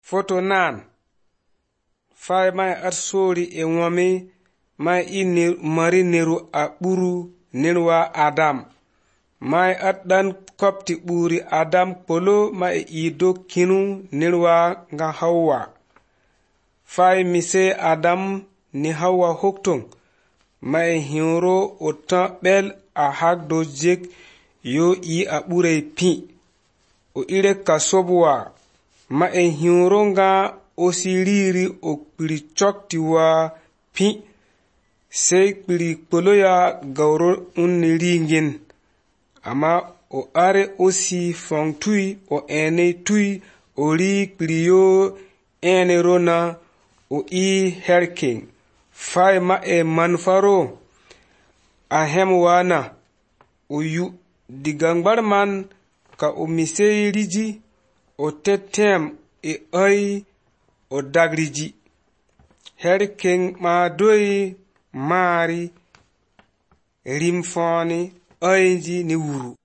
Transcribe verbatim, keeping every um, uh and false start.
Foto nan fay mai at sori e ngome mai ini mari neru a buru nirwa Adam mai at dan kopti buri Adam polo mai ido kinu nirwa nga Hawa fay mise Adam ni Hawa hoktung mai hinro otan bel a hagdo jek yo i a bure pi o ire kasobwa ma e hinronga o siriri o kpiri chokti wa pi se kpiri kpoloya gauro unniringin ama o are o si fongtui o ene tui o ri kpiri yo ene rona o i herking fai ma e manfaro a hemwana o yu digangbar man ka o misei riji o tetem e oi o dagriji herking ma doi mari rimfoni oinji ni wuru